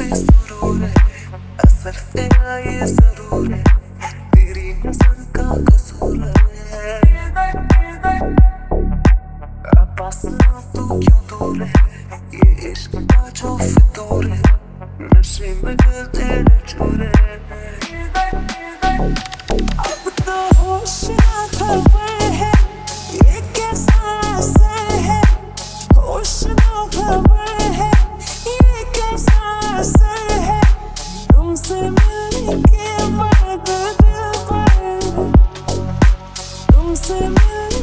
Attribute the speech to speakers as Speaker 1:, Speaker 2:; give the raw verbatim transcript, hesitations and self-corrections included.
Speaker 1: बेसुरूर है, असर तेरा ये जरूर है, तेरी नजर का कसूर है। अब पास ना तू क्यों दूर है, ये इश्क का जो फितूर है, नशे में दिल तेरे चूर है। अब तो होश ना खबर है, ये कैसा असर है, होश ना खबर है, ये कैसा असर है, तुमसे मिलने के बाद दिल पर, तुमसे मिलने